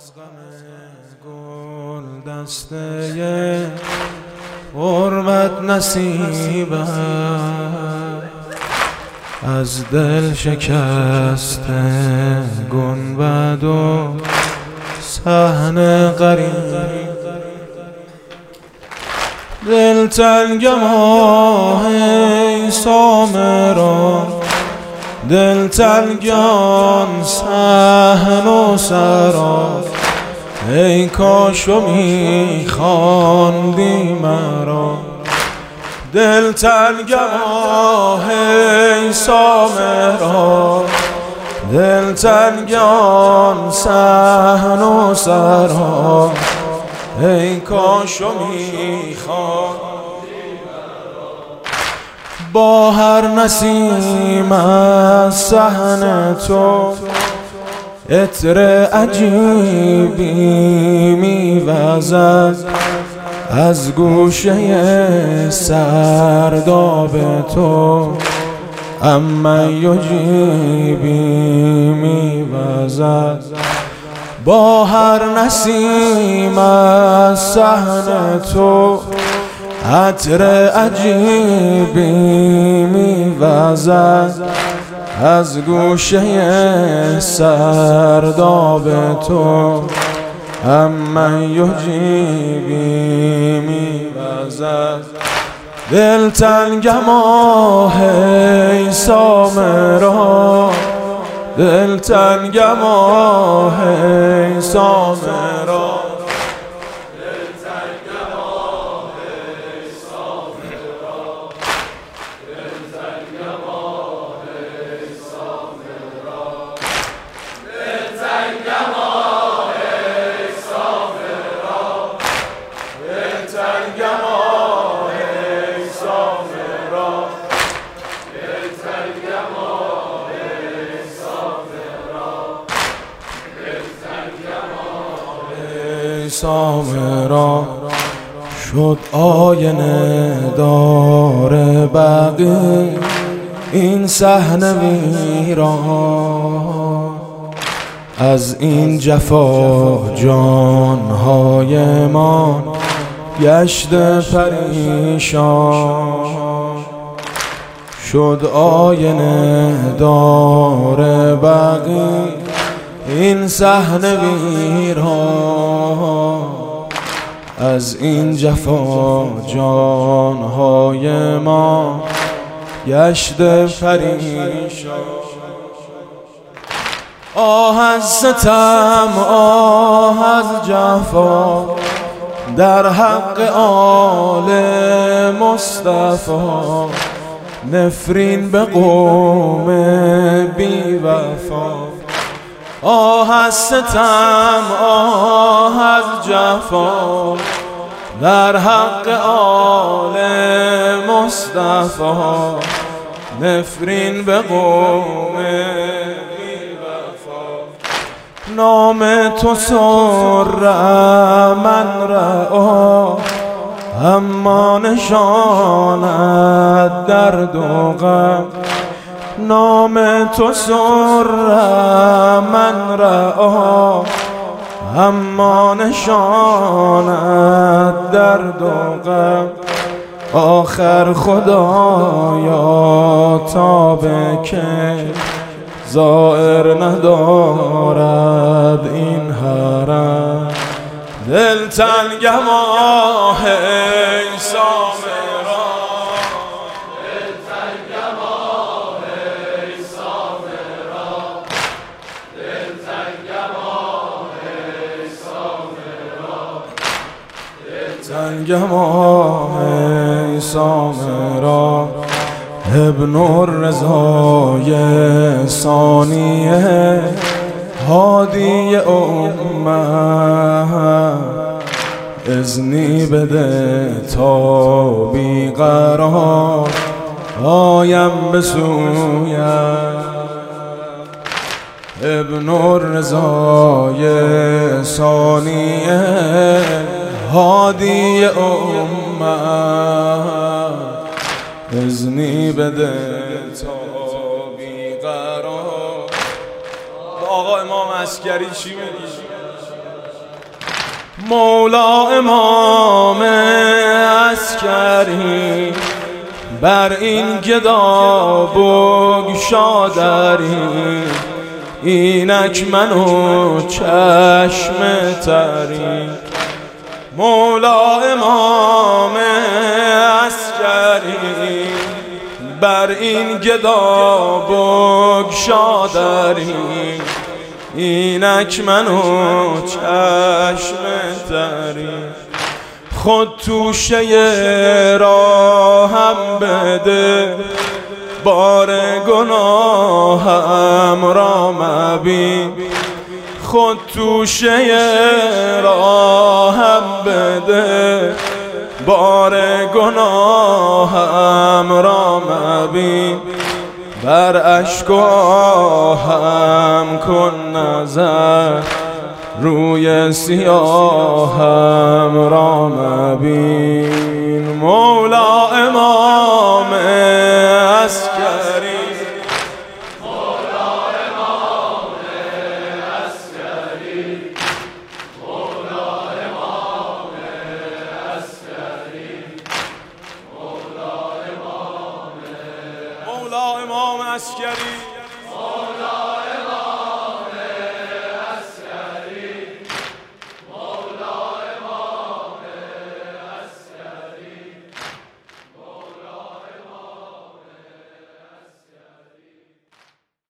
از غم گل دسته غربت نصیبم، از دل شکسته گنبد و صحن غریب. دلتنگم ای سامرا، دلتنگان صحن و سرا، ای کاشو میخواندی مرا. دلتنگم ای سامرا، دلتنگان صحن و سرا، ای کاشو میخواندی با هر نسیم از صحن تو. عطر عجیبی میوزد از گوشه سرداب تو، اما یجیبی میوزد با هر نسیم از صحن تو. عطر عجیبی میوزد از گوشه سرداب تو، اما یجیبی میوزد. دلتنگم ای سامرا، دلتنگم ای سامرا، سامرا شد آینه دار بقی این صحن ویران. از این جفا جانهای ما گشت پریشان. شد آینه دار بقی این صحن ویران. از این جفا جانهای ما گشت پریشان. آه از ستم، آه از جفا در حق آل مصطفی. نفرین به قوم بی وفا. آه از ستم، آه از جفا در حق آل مصطفی. نفرین به قوم بی وفا. نام تو سر من رعا، اما نشاند درد و غم. نام تو سر من رعا، اما نشاند درد و غم. آخر خدایا تا به که زائر ندارد این حرم. دلتنگم ای سامرا، دلتنگم ای سامرا، دلتنگم ای سامرا، دلتنگم ای سامرا. ابن الرضای ثانیه هادی امت، اذنی بده تا بیقرار آیم به سویت. ابن الرضای ثانیه هادی امت، اذنی بده تا بیقرار. آقا امام عسکری چی میگی؟ مولا امام عسکری بر این گدا بگشادری، اینک منو چشم تری. مولا امام عسکری بر این گدا بگشادری، اینک منو چشم تری. خود توشه راهم بده، بار گناهم را مبین. خود توشه راهم بده، بار گناهم را مبین. بر اشک و آهم کن نظر، روی سیاهم را مبین. مولا امام عسکری، مولا امام عسکری، مولا امام عسکری، مولا امام مولا امام عسکری.